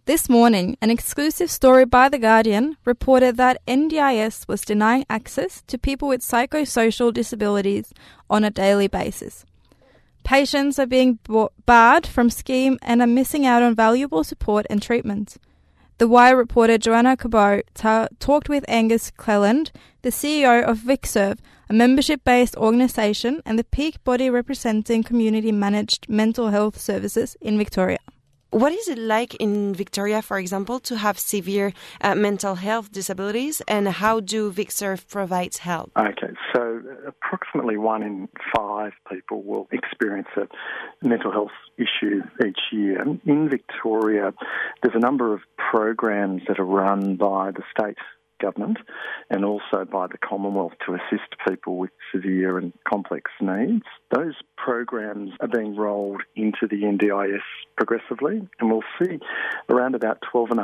This morning, an exclusive story by The Guardian reported that NDIS was denying access to people with psychosocial disabilities on a daily basis. Patients are being barred from scheme and are missing out on valuable support and treatment. The Wire reporter Joanna Cabot talked with Angus Cleland, the CEO of VicServe, a membership-based organisation and the peak body representing community-managed mental health services in Victoria. What is it like in Victoria, for example, to have severe mental health disabilities, and how do VicServe provide help? Okay, so approximately 1 in 5 people will experience a mental health issue each year. In Victoria, there's a number of programs that are run by the state government and also by the Commonwealth to assist people with severe and complex needs. Those programs are being rolled into the NDIS progressively, and we'll see around about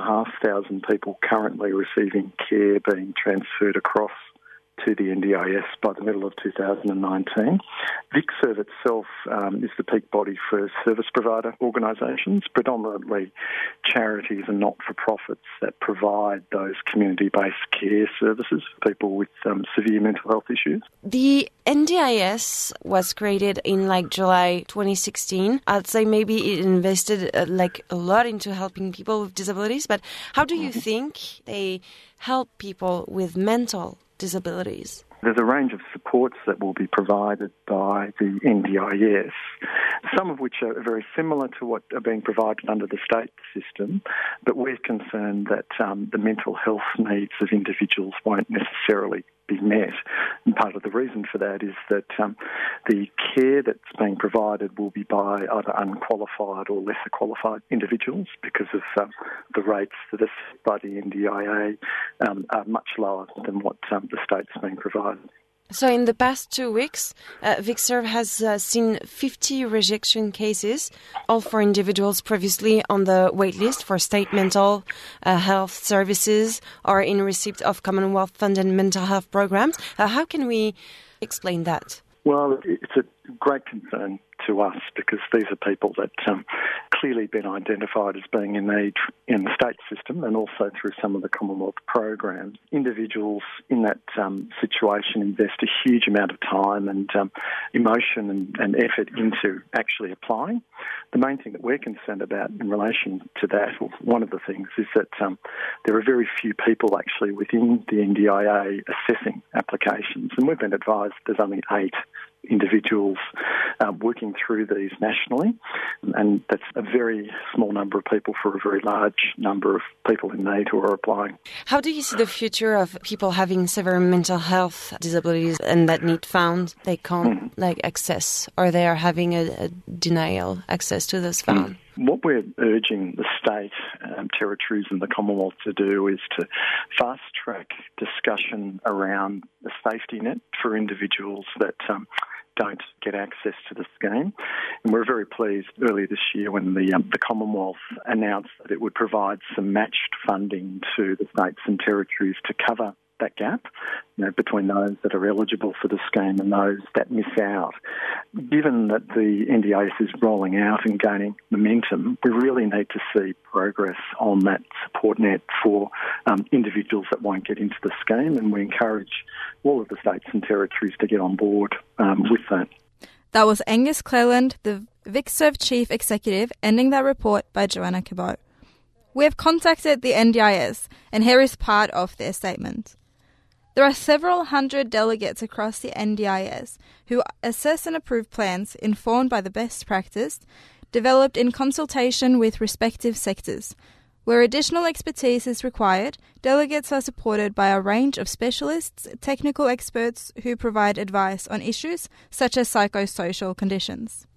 12,500 people currently receiving care being transferred across to the NDIS by the middle of 2019. VicServe itself is the peak body for service provider organisations, predominantly charities and not-for-profits that provide those community-based care services for people with severe mental health issues. The NDIS was created in July 2016. I'd say maybe it invested a lot into helping people with disabilities, but how do you think they help people with mental disabilities? There's a range of supports that will be provided by the NDIS, some of which are very similar to what are being provided under the state system, but we're concerned that the mental health needs of individuals won't necessarily be met. And part of the reason for that is that the care that's being provided will be by either unqualified or lesser qualified individuals because of the rates that are set by the NDIA are much lower than what the state's being provided. So in the past 2 weeks, VicServe has seen 50 rejection cases, all for individuals previously on the waitlist for state mental health services or in receipt of Commonwealth-funded mental health programs. How can we explain that? Well, it's a great concern to us because these are people that clearly been identified as being in need in the state system and also through some of the Commonwealth programs. Individuals in that situation invest a huge amount of time and emotion and effort into actually applying. The main thing that we're concerned about in relation to that, or one of the things, is that there are very few people actually within the NDIA assessing applications, and we've been advised there's only 8 individuals working through these nationally, and that's a very small number of people for a very large number of people in need who are applying. How do you see the future of people having severe mental health disabilities and that need found they can't access, or they are having a denial access to this found? What we're urging the state, territories and the Commonwealth to do is to fast-track discussion around the safety net for individuals that don't get access to the scheme. And we're very pleased earlier this year when the Commonwealth announced that it would provide some matched funding to the states and territories to cover that gap, between those that are eligible for the scheme and those that miss out. Given that the NDIS is rolling out and gaining momentum, we really need to see progress on that support net for individuals that won't get into the scheme, and we encourage all of the states and territories to get on board with that. That was Angus Cleland, the VicServe Chief Executive, ending that report by Joanna Cabot. We have contacted the NDIS, and here is part of their statement. There are several hundred delegates across the NDIS who assess and approve plans informed by the best practice, developed in consultation with respective sectors. Where additional expertise is required, delegates are supported by a range of specialists, technical experts who provide advice on issues such as psychosocial conditions.